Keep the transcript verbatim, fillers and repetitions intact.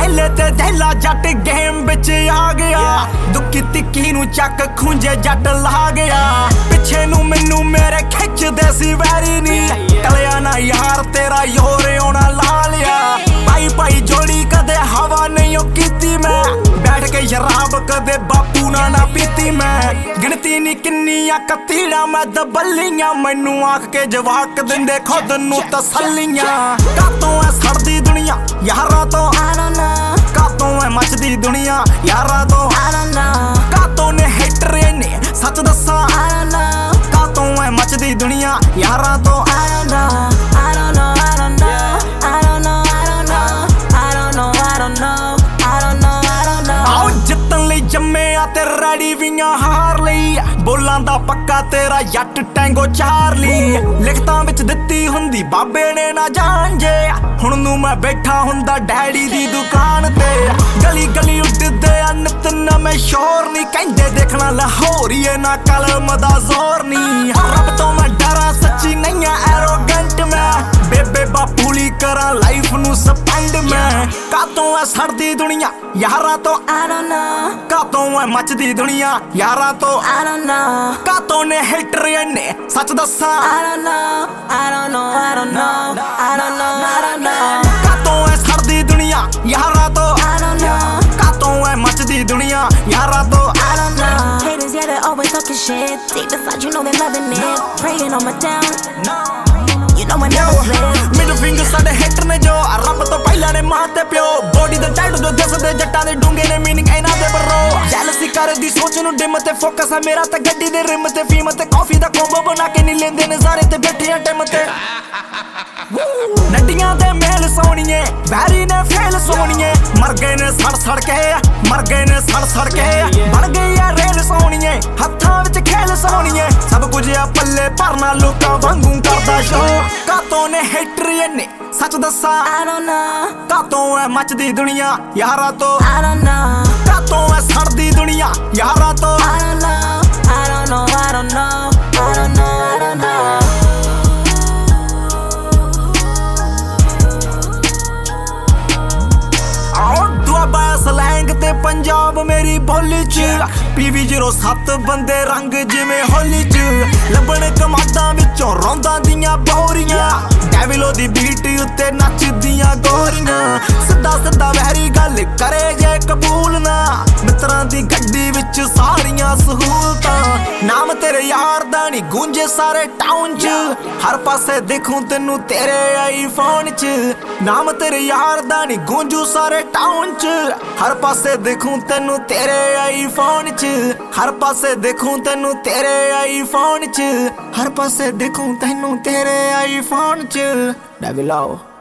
धेले ते धेला जट गेम बिच आ गया दुखी तिक्की नू चक खुंजे जट ला गया पिछे नू मैनू मेरे खिच दे सी वैरी नी टलिया ना यार तेरा योर होना ला लिया भाई भाई जोड़ी कदे हवा नहीं ओ कीती मैं बैठ के शराब कदे बापू ना ना पीती मैं गिनती नी किन्नियां कतीड़ा मैं दबलियां मैनू आख के जवाक दिंदे खुद नू तसल्लियां कातों है सड़दी दुनिया यारा तो कातों है मचदी दुनिया यारा तो कातों ने हेटर ने सच दसा कातों है मचदी दुनिया यारा तो जम्मे ते रेडी भी हार ली बोलां दा पक्का तेरा जट टैंगो चार्ली लिखतां विच दित्ती हुंदी बाबे ने ना जान जे हुण नू मैं बैठा हुंदा डैडी दी दुकान ते गली गली उड्डदे नित नवें शोर नी कहंदे देखना लाहौरीए ना कलम दा जोर नी रब तो मैं डरा सच्ची नहीं एरोगेंट मैं बेबे बापूली करा लाइफ नू स्पेंड मैं कातों है सड़दी दुनिया यारा तो कातों है मचदी दुनिया यारा तो कातों ने हेटर ने सच दसा कातों है सड़दी दुनिया यारा तो कातों है मचदी दुनिया यारा तो Haters, yeah, they always talking shit. Deep inside, you know they're loving it. Praying on my down. You know I never slip. Middle finger साडे हेटर ने जो रब तो पहला ने मां ते प्यो बॉडी दे टाइट जो दस दे जट्टां दे डूंगे ने मीनिंग इना दे बरो जेलसी कर दी सोच नु डिम ते फोकस है मेरा ते गड्डी दे रिम ते फीम ते कॉफी दा कोंबो बना के नहीं लेंदे नजारे ते बैठे आ टाइम ते नड्डियां ते मेल सोनिए वैरी ने फेल सोनिए मर गए ने सड़ सड़ के मर गए ने सड़ सड़ के बन गई है रेल सोनिए हत्थां विच खेल सोनिए सब कुछ आ पल्ले भरना लोकां वांगू करदा शो कातों ने हेटर ने सच दसा कातों है मचदी दुनिया यारा तो कातों है सड़दी दुनिया यारा तो सलैंग ते पंजाब मेरी बोली च पीवी जीरो सत्त बंदे रंग जिवें होली च लबण कमादां विचों रौंदां दियां बोरियां डेविलो दी बीट उत्ते नचदियां गोरियां सिद्धा सिद्धा वैरी गल करे जे कबूल ना मित्रां दी गड्डी विच सारियां सहूलतां नाम तेरे यार दा नी गूंजे सारे टाउन च हर पासे देखूं तेनू तेरे आईफोन च नाम तेरे यार दा नी गूंजू सारे टाउन च हर पासे देखूं तेनू तेरे आईफोन च हर पासे देखूं तेनू तेरे आईफोन च हर पासे देखूं तेनू तेरे आईफोन च डेविलो